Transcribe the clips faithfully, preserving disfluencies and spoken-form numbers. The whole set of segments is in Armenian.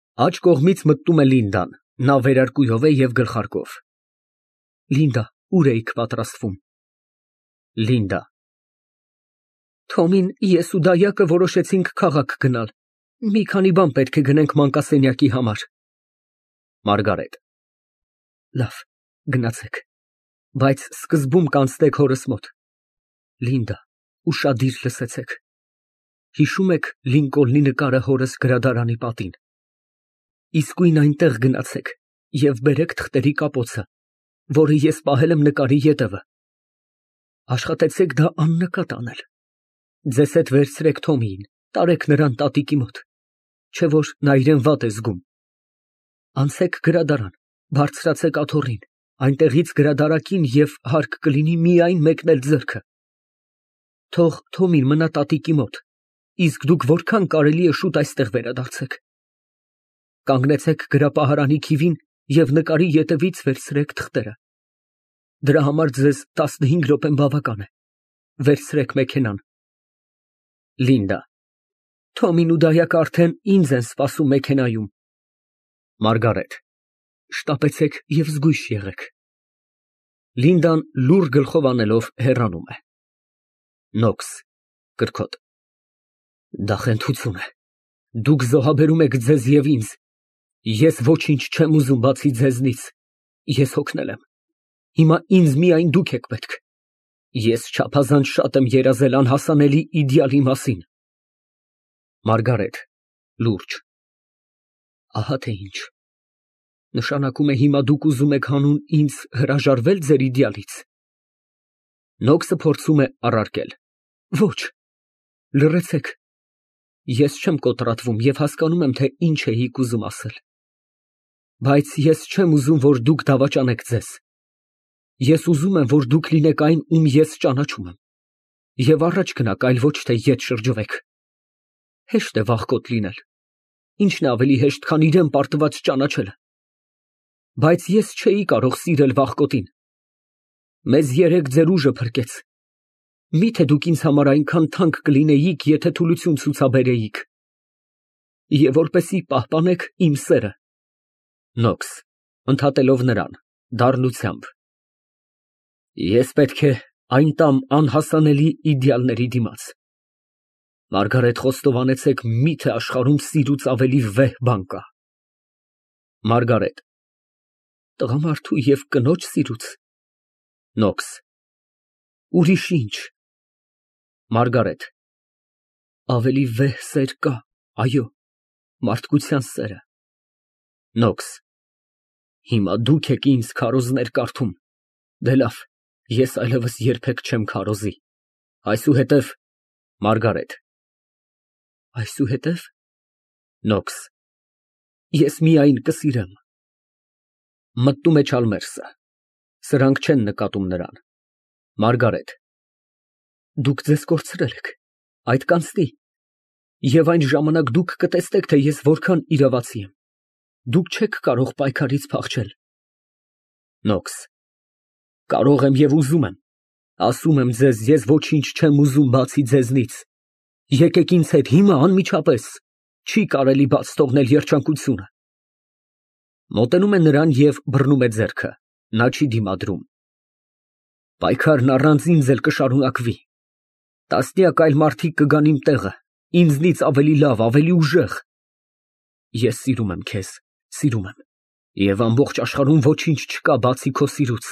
Աջ կողմից մտնում է Լինդան, նա վերարկուով է և գլխարկով։ Լինդա, ուր էիք պատրաստվում։ Լինդա։ Թոմին, ես ու դայակը որոշեցինք քաղաք գնալ, մի քանի բան պետք է գնենք մանկասենյակի համար։ Մարգարետ։ Լավ, գնացեք, բայց սկզբում կանցնեք հորս մոտ։ Լինդա, ուշադիր լսեցեք։ Հիշո՞ւմ եք Լինկոլնի նկարը հորս գրադարանի պատին։ Իսկույն այնտեղ գնացեք և բերեք թղթերի կապոցը, որը ես պահել եմ նկարի ետևը։ Աշխատեցեք դա աննկատ անել։ Ձեզ հետ վերցրեք Թոմիին, տարեք նրան տատիկի մոտ, չէ որ նա իրեն վատ է զգում։ Անցեք գրադարան, բարձրացեք աթոռին, այնտեղից գրադարակին և հարկ կլինի միայն մեկնել ձեռքը։ Թող Թոմին մնա տատիկի մոտ, իսկ դուք որքան կարելի է շուտ այստեղ վերադարձեք։ Կանգնեցեք գրապահարանի քիվին և նկարի ետևից վերցրեք թղթերը։ Դրա համար ձեզ տասնհինգ րոպեն բավական է։ Վերցրեք մեքենան։ Լինդա։ Թոմին ու դայակը արդեն ինձ են սպասում մեքենայում։ Մարգարետ։ Շտապեցեք և զգույշ եղեք։ Լինդան լուռ գլխով անելով հեռանում է։ Նոքս կրքոտ։ Դա խենթություն է։ Դուք զոհաբերում եք ձեզ և ինձ։ Ես ոչինչ չեմ ուզում բացի ձեզնից։ Ես հոգնել եմ։ Հիմա ինձ միայն դուք եք պետք։ Ես չափազանց շատ եմ երազել անհասանելի իդեալի մասին։ Մարգարետ լուրջ։ Ահա թե ինչ։ Նշանակում է հիմա դուք ուզում եք հանուն ինձ հրաժարվե՞լ ձեր իդեալից։ Նոքսը փորձում է առարկել։ Ոչ։ Լռեցեք։ Ես չեմ կոտրատվում և հասկանում եմ, թե ինչ էիք ուզում ասել։ Բայց ես չեմ ուզում, որ դուք դավաճանեք ձեզ։ Ես ուզում եմ, որ դուք լինեք այն, ում ես ճանաչում եմ, և առաջ գնաք, այլ ոչ թե ետ շրջվեք։ Հեշտ է վախկոտ լինել։ Ինչն է ավելի հեշտ, քան իրան պարտված ճանաչելը։ Բայց ես չէի կարող սիրել վախկոտին։ Մեզ երեք ձեր ուժը փրկեց։ Մի՞թե դուք ինձ համար այնքան թանկ կլինեիք, եթե թուլություն ցուցաբերեիք։ Եվ որպեսզի պահպանեք իմ սերը։ Նոքս ընդհատելով նրան դառնությամբ։ Ես պետք է այն տամ անհասանելի իդեալների դիմաց։ Մարգարետ խոստովանեցեք, մի՞թե աշխարհում սիրուց ավելի վեհ բան կա։ Մարգարետ։ Տղամարդու և կնոջ սիրուց։ Նոքս ուրիշ ինչ։ Մարգարետ։ Ավելի վեհ սեր կա, այո, մարդկության սերը։ Նոքս հիմա դուք եք ինձ քարոզներ կարդում։ Դե լավ, ես այլևս երբեք չեմ քարոզի։ Այսուհետև Մարգարետ։ Այսուհետև։ Նոքս ես միայն կսիրեմ։ Մտնում է Չալմերսը։ Սրանք չեն նկատում նրան։ Մարգարետ։ Դուք ձեզ կորցրել եք, այդ կանցնի։ Եվ այն ժամանակ դուք կտեսնեք, թե ես որքան իրավացի եմ։ Դուք չեք կարող պայքարից փախչել։ Նոքս կարող եմ և ուզում եմ։ Ասում եմ ձեզ, ես ոչինչ չեմ ուզում բացի ձեզնից։ Եկեք ինձ հետ հիմա անմիջապես։ Չի կարելի բաց թողնել երջանկությունը։ Մոտենում է նրան և բռնում է ձեռքը։ Նա չի դիմադրում։ Պայքարն առանց ինձ էլ կշարունակվի։ Տասնյակ այլ մարդիկ կգան իմ տեղը, ինձնից ավելի լավ, ավելի ուժեղ։ Ես սիրում եմ քեզ, սիրում եմ, և ամբողջ աշխարհում ոչինչ չկա բացի քո սիրուց։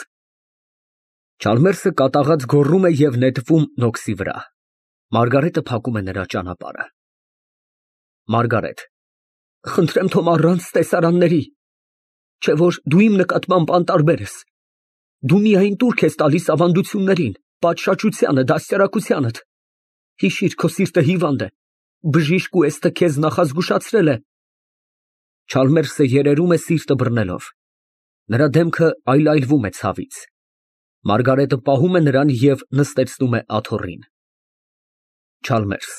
Չալմերսը կատաղած գոռում է և նետվում Նոքսի վրա։ Մարգարետը փակում է նրա ճանապարհը։ Մարգարետ։ Խնդրեմ Թոմ, առանց տեսարանների։ Չէ որ դու իմ նկատմամբ անտարբեր ես։ Դու միայն տուրք ես տալիս ավանդություններին, պատշաճությանը, դաստիարակությանդ։ Հիշիր, քո սիրտը հիվանդ է, բժիշկ Ուեստը քեզ նախազգուշացրել է։ Չալմերսը երերում է սիրտը բռնելով։ Նրա դեմքը այլայլվում է ցավից։ Մարգարետը պահում է նրան և նստեցնում է աթոռին։ Չալմերս։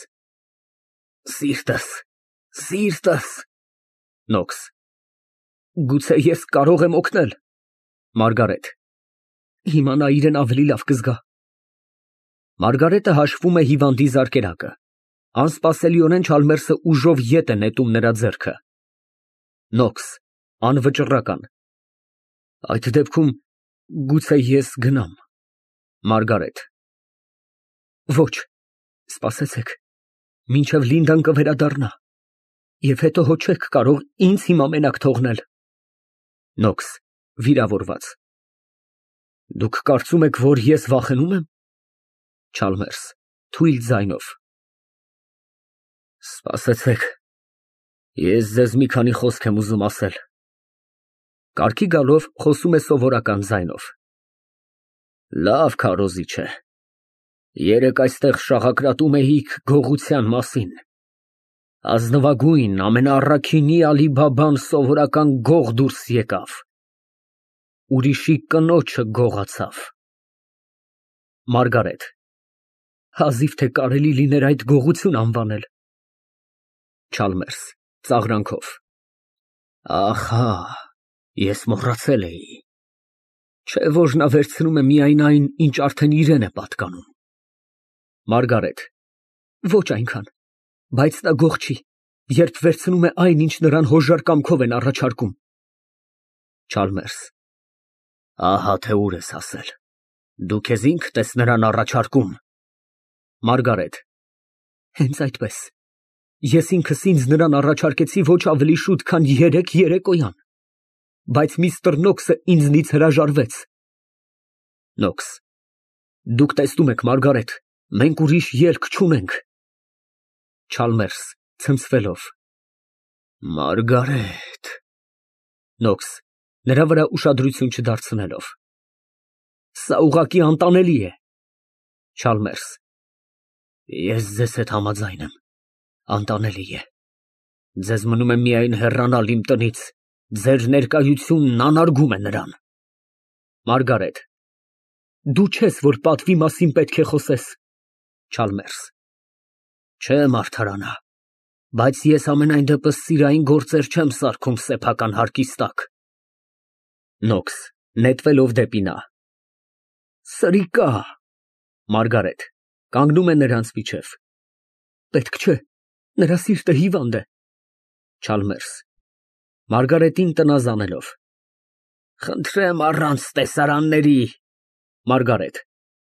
Սիրտս, սիրտս։ Նոքս։ Գուցե ես կարող եմ օգնել։ Մարգարետ։ Հիմա նա իրեն ավելի լավ կզգա։ Մարգարետը հաշվում է հիվանդի զարկերակը։ Անսպասելիորեն Չալմերսը ուժով ետ է նետում նրա ձեռքը։ Նոքս, անվճռական։ Այդ դեպքում գուցե ես գնամ։ Մարգարետ։ Ոչ, սպասեցեք, մինչև Լինդան կվերադառնա, և հետո հո չեք կարող ինձ հիմա մենակ թողնել։ Նոքս, վիրավորված։ Դուք կարծում եք, որ ես վախենում եմ։ Չալմերս, թույլ ձայնով։ Սպասեցեք, ես ձեզ մի քանի խոսք եմ ուզում ասել։ Կարգի գալով խոսում է սովորական ձայնով։ Լավ քարոզիչ է։ Երեկ այստեղ շաղակրատում էիք գողության մասին։ Ազնվագույն, ամենաառաքինի Ալի֊Բաբան սովորական գող դուրս եկավ։ Ուրիշի կնոջը գողացավ։ Մարգարետ, հազիվ թե կարելի լիներ այդ գողություն անվանել։ Չալմերս, ծաղրանքով։ Ահա, ես մոռացել էի։ Չէ՞ որ նա վերցնում է միայն այն, ինչ արդեն իրեն է պատկանում։ Մարգարետ, ոչ այնքան, բայց նա գող չի, երբ վերցնում է այն, ինչ նրան հոժար կամքով են առաջարկում։ Չալմերս, ահա թե ուր ես հասել։ Դու քեզ ինքդ ես նրան առաջարկում։ Մարգարետ, հենց այդպես։ Ես ինքս ինձ նրան առաջարկեցի ոչ ավելի շուտ, քան երեկ երեկոյան, բայց միստր Նոքսը ինձնից հրաժարվեց։ Նոքս, դուք տեսնում եք, Մարգարետ, մենք ուրիշ ելք չունենք։ Չալմերս, ցնցվելով։ Մարգարետ։ Նոքս, նրա վրա ուշադրություն չդարձնելով։ Սա ուղղակի անտանելի է։ Չալմերս, ես ձեզ հետ համաձայն եմ, անտանելի է։ Ձեզ մնում է միայն հեռանալ իմ տնից, ձեր ներկայությունն անարգում է նրան։ Մարգարետ, դու չես, որ պատվի մասին պետք է խոսես։ Չալմերս, չեմ արդարանա, բայց ես ամենայն դեպս սիրային գործեր չեմ սարքում սեփական հարկիս տակ։ Նոքս, նետվելով դեպի նա։ Սրիկա։ Մարգարետ, կանգնում է նրանց միջև։ Պետք չէ, նրա սիրտը հիվանդ է։ Չալմերս, Մարգարետին տնազանելով։ Խնդրեմ առանց տեսարանների։ Մարգարետ,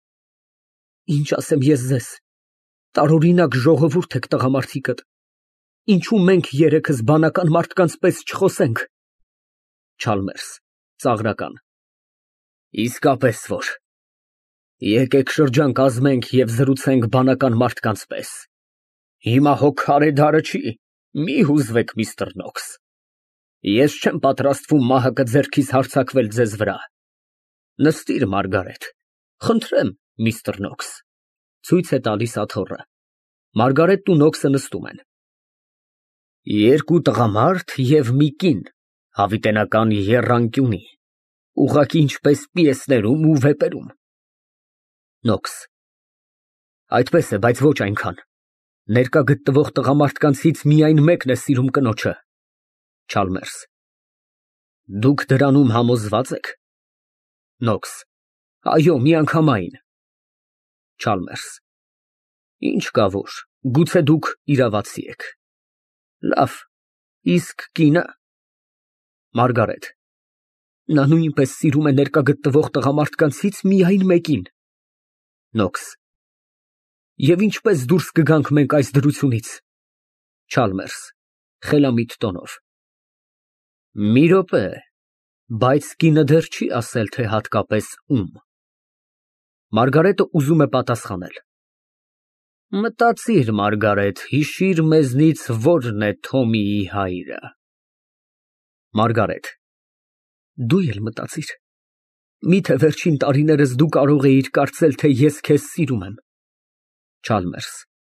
ինչ ասեմ ես ձեզ, տարօրինակ ժողովուրդ եք տղամարդիկդ, ինչու մենք երեքս բանական մարդկանց պես չխոսենք։ Չալմերս, ծաղրական։ Իսկապես որ։ Եկեք շրջան կազմենք և զրուցենք բանական մարդկանց պես։ Հիմա հո քարե դարը չի, մի հուզվեք, միստր Նոքս։ Ես չեմ պատրաստվում մահակը ձեռքիս հարձակվել ձեզ վրա։ Նստիր, Մարգարետ, խնդրեմ, միստր Նոքս։ Ցույց է տալիս աթոռը։ Մարգարետն ու Նոքսը նստում են։ Երկու տղամարդ և մի կին, հավիտենական եռանկյունի, ուղղակի ինչպես պիեսներում ու վեպերում։ Նոքս, այդպես է, բայց ոչ այնքան։ Ներկա գտնվող տղամարդկանցից միայն մեկն է սիրում կնոջը։ Չալմերս, դուք դրանում համոզվա՞ծ եք։ Նոքս, այո, միանգամայն։ Չալմերս, ինչ կա որ, գուցե դուք իրավացի եք։ Լավ, իսկ կինը։ Մարգարետ, նա նույնպես սիրում է ներկա գտնվող տղամարդկանցից միայն մեկին։ Նոքս, և ինչպես դուրս կգանք մենք այս դրությունից։ Չալմերս, խելամիտ տոնով։ Մի րոպե, բայց կինը դեռ չի ասել, թե հատկապես ում։ Մարգարետը ուզում է պատասխանել։ Մտածիր, Մարգարետ, հիշիր մեզնից որն է Թոմիի հայրը։ Մարգարետ, դու էլ մտածիր։ Միթե վերջին տարիներս դու կարող էիր կարծել, թե ես քեզ սիրում եմ։ Չալմերս,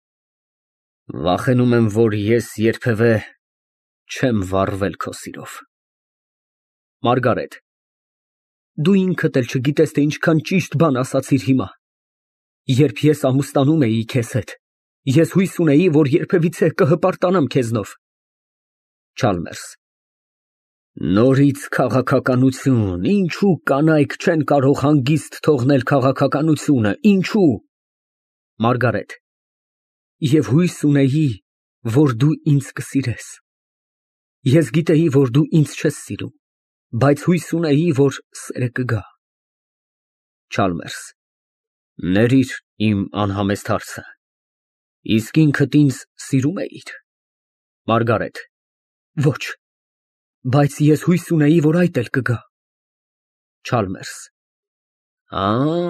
վախենում եմ, որ ես երբևէ չեմ վառվել քո սիրով։ Մարգարետ, դու ինքդ էլ չգիտես, թե ինչքան ճիշտ բան ասացիր հիմա։ Երբ ես ամուսնանում էի քեզ հետ, ես հույս ունեի, որ երբևիցե կհպարտանամ քեզնով։ Չալմերս, նորից քաղաքականություն, ինչու կանայք չեն կարող հանգիստ թողնել քաղաքականությունը, ինչու։ Մարգարետ, և հույս ունեի, որ դու ինձ կսիրես։ Ես գիտեի, որ դու ինձ չես սիրում, բայց հույս ունեի, որ սերը կգա։ Չալմերս, ներիր իմ անհամեստ հարցը, իսկ ինքդ ինձ սիրում էիր։ Մարգարետ, ոչ, բայց ես հույս ունեի, որ այդ էլ կգա։ Չալմերս, ա,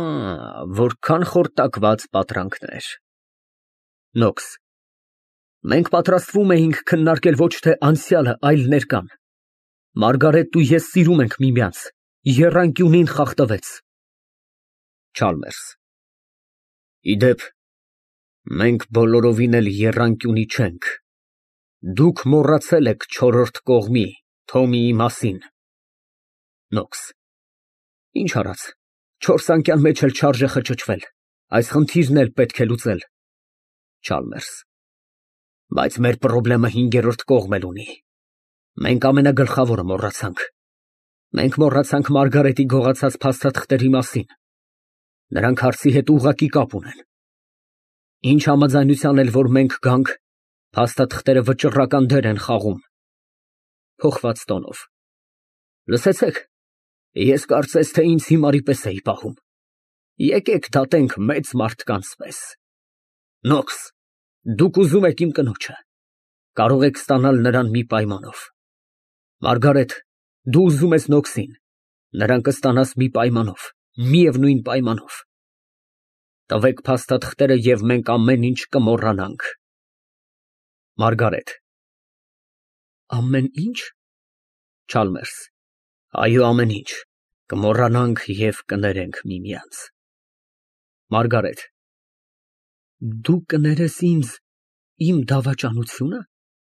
որքան խորտակված պատրանքներ։ Նոքս, մենք պատրաստվում էինք քննարկել ոչ թե անցյալը, այլ ներկան։ Մարգարետն ու ես սիրում ենք միմյանց, եռանկյունին խախտվեց։ Չալմերս, իդեպ, մենք բոլորովին էլ եռանկյունի չենք, դուք մոռացել եք չորրորդ կողմի Թոմիի մասին։ Նոքս, ինչ արած, չորս անկյան մեջ էլ չարժե խճճվել, այս խնդիրն էլ պետք է լուծել։ Չալմերս, բայց մեր պրոբլեմը հինգերորդ կողմ էլ ունի, մենք ամենագլխավորը մոռացանք, մենք մոռացանք Մարգարետի գողացած փաստաթղթերի մասին, նրանք հարցի հետ ուղղակի կապ ունեն, ինչ համաձայնության էլ որ մենք գանք, փաստաթղթերը վճռական դեր են խաղում։ Փոխված տոնով, լսեցեք, ես կարծես թե ինձ հիմարի պես էի պահում, եկեք դատենք մեծ մարդկանց պես։ Նոքս, դուք ուզում եք իմ կնոջը, կարող եք ստանալ նրան մի պայմանով։ Մարգարետ, դու ուզում ես Նոքսին, նրան կստանաս մի պայմանով, միևնույն պայմանով։ Տվեք փաստաթղթերը և մենք ամեն ինչ կմոռանանք։ Մարգարետ, ամեն ինչ։ Չալմերս, այո, ամեն ինչ, կմոռանանք և կներենք միմյանց։ Մարգարետ, դու կներես ինձ իմ դավաճանությո՞ւնը։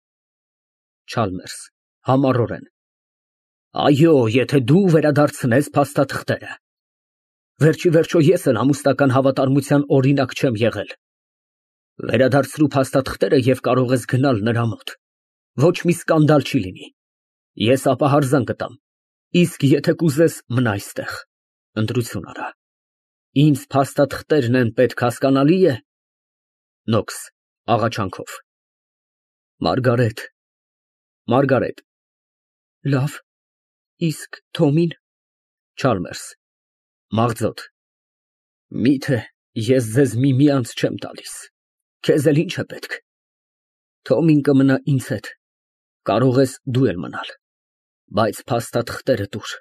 Չալմերս, համառորեն, այո, եթե դու վերադարձնես փաստաթղթերը։ Վերջիվերջո ես էլ ամուսնական հավատարմության օրինակ չեմ եղել։ Վերադարձրու փաստաթղթերը և կարող ես գնալ նրա մոտ, ոչ մի սկանդալ չի լինի, ես ապա հարգանք կտամ, իսկ եթե կուզես մնա այստեղ, ընտրություն արա, ինձ փաստաթղթերն են պետք, հասկանալի է։ Նոքս, աղաչանքով, Մարգարետ, Մարգարետ, լավ, իսկ Թոմին։ Չալմերս, մաղձոտ, միթե ես ձեզ միմյանց չեմ տալիս, քեզ էլ ինչ է պետք։ Թոմին կմնա ինձ հետ, կարող ես դու էլ մնալ, բայց փաստաթղթերը տուր։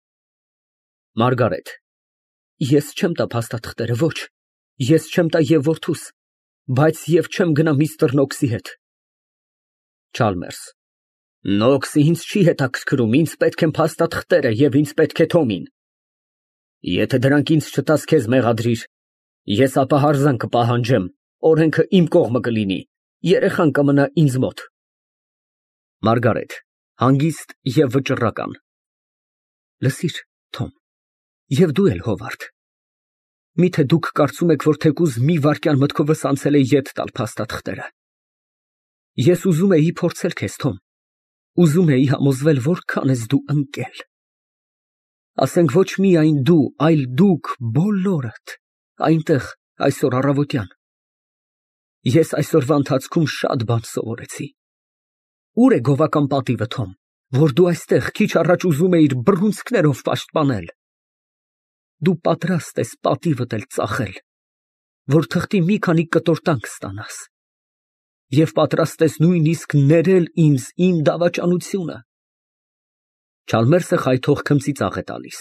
Մարգարետ, ես չեմ տա փաստաթղթերը, ոչ, ես չեմ տա և որդուս, բայց և չեմ գնա միստր Նոքսի հետ։ Չալմերս, Նոքսը ինձ չի հետաքրքրում, ինձ պետք են փաստաթղթերը և ինձ պետք է Թոմին։ Եթե դրանք ինձ չտաս, քեզ մեղադրիր, ես ապա հարգանք կպահանջեմ, օրենքը իմ կողմը կլինի, երեխան կմնա ինձ մոտ։ Մարգարետ, հանգիստ և վճռական, լսիր, Թոմ, և դու էլ Հովարդ, միթե դուք կարծում եք, որ թեկուզ մի վայրկյան մտքովս անցել է ետ տալ փաստաթղթերը։ Ես ուզում էի փորձել քեզ, Թոմ, ուզում էի համոզվել, որքան ես դու ընկել։ Ասենք ոչ միայն դու, այլ դուք բոլորդ այնտեղ այսօր առավոտյան։ Ես այսօրվա ընթացքում շատ բան սովորեցի։ Ուր է գովական պատիվը, Թոմ, որ դու այստեղ քիչ առաջ ուզում էիր բռունցքներով պաշտպանել։ Դու պատրաստ ես պատիվդ էլ ծախել, որ թղթի մի քանի կտոր տանկ ստանաս, և պատրաստ ես նույնիսկ ներել ինձ իմ դավաճանությունը։ Չալմերսը խայթող քմծիծաղ է տալիս։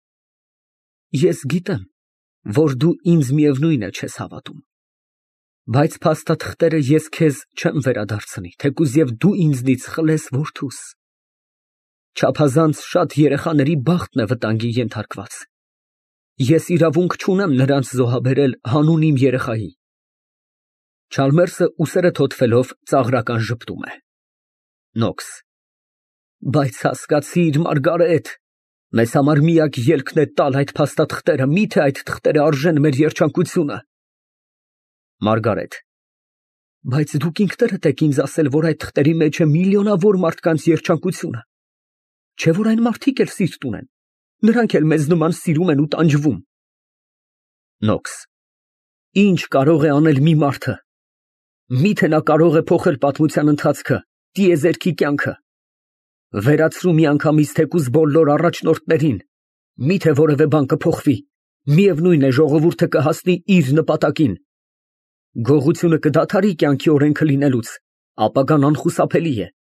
Ես գիտեմ, որ դու ինձ միևնույն է չես հավատում, բայց փաստաթղթերը ես քեզ չեմ վերադարձնի, թեկուզ և դու ինձնից խլես որդուս։ Չափազանց շատ երեխաների բախտն է վտանգի ենթարկված։ Ես իրավունք չունեմ նրանց զոհաբերել հանուն իմ երեխայի։ Չալմերսը ուսերը թոթվելով ծաղրական ժպտում է։ Նոքս, բայց հասկացիր, Մարգարետ, մեզ համար միակ ելքն է տալ այդ փաստաթղթերը, միթե այդ թղթերը արժեն մեր երջանկությունը։ Մարգարետ, բայց դուք ինքներդ եք ինձ ասել, որ այդ թղթերի մեջ է միլիոնավոր մարդկանց երջանկությունը, չէ՞ որ այն մարդիկ էլ սիրտ ունեն, նրանք էլ մեզ նման սիրում են ու տանջվում։ Նոքս, ինչ կարող է անել մի մարդը, միթե նա կարող է փոխել պատմության ընթացքը, տիեզերքի կյանքը։ Վերացրու միանգամից թեկուզ բոլոր առաջնորդներին, միթե որևէ բան կփոխվի, միևնույն է ժողովուրդը կհասնի իր նպատակին։ Գողությունը կդադարի կյանքի օրենքը լինելուց, ապագան անխուսափելի է։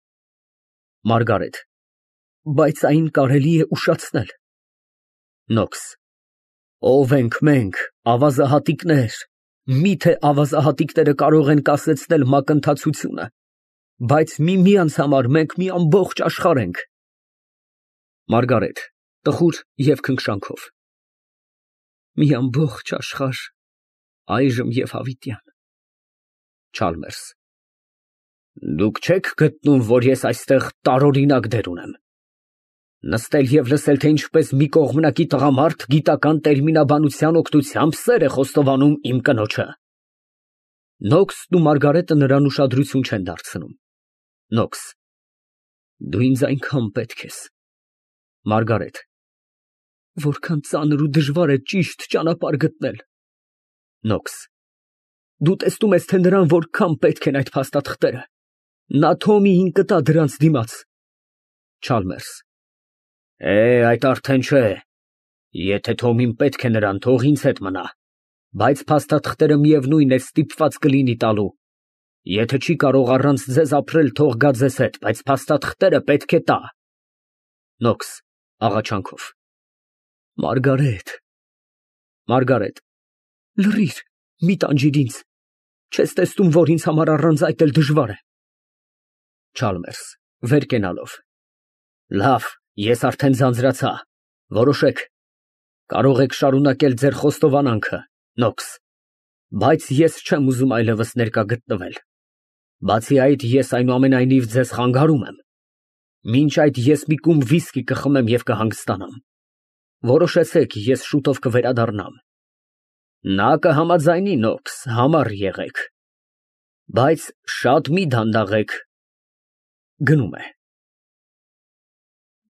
Մարգարետ, բայց այն կարելի է ուշացնել։ Նոքս, ով ենք մենք, ավազահատիկներ, միթե ավազահատիկները կարող են կասեցնել մակընթացությունը, բայց միմյանց համար մենք մի ամբողջ աշխարհ ենք։ Մարգարետ, տխուր և քնքշանքով։ Մի ամբողջ աշխարհ, այժմ և հավիտյան։ Չալմերս, դուք չեք գտնում, որ ես այստեղ տարօրինակ դեր ունեմ։ Նստել և լսել, թե ինչպես մի կողմնակի տղամարդ գիտական տերմինաբանության օգնությամբ սեր է խոստովանում իմ կնոջը։ Նոքսն ու Մարգարետը նրան ուշադրություն չեն դարձնում։ Նոքս, դու ինձ այնքան պետք ես։ Մարգարետ, որքան ծանր ու դժվար է ճիշտ ճանապարհ գտնել։ Նոքս, դու տեսնում ես, թե նրան որքան պետք են այդ փաստաթղթերը։ Նա Թոմիին կտա դրանց դիմաց։ Չալմերս, է, այդ արդեն չէ։ Եթե Թոմին պետք է նրան, թող ինձ հետ մնա, բայց փաստաթղթերը միևնույն է ստիպված կլինի տալու։ Եթե չի կարող առանց ձեզ ապրել, թող գա ձեզ հետ, բայց փաստաթղթերը պետք է տա։ Նոքս (աղաչանքով) Մարգարետ։ Մարգարետ, լռիր, մի տանջիր ինձ, չես տեսնում, որ ինձ համար առանց այդ էլ դժվար է։ Չալմերս (վեր կենալով) Լավ, ես արդեն ձանձրացա, որոշեք, կարող եք շարունակել ձեր խոստովանանքը, Նոքս, բայց ես չեմ ուզում այլևս ներկա գտնվել։ Բացի այդ, ես այնուամենայնիվ ձեզ խանգարում եմ։ Մինչ այդ ես մի կում վիսկի կխմեմ և կհանգստանամ։ Որոշեցեք, ես շուտով կվերադառնամ։ Նա կհամաձայնի, Նոքս, համառ եղեք, բայց շատ մի դանդաղեք։ Գնում է։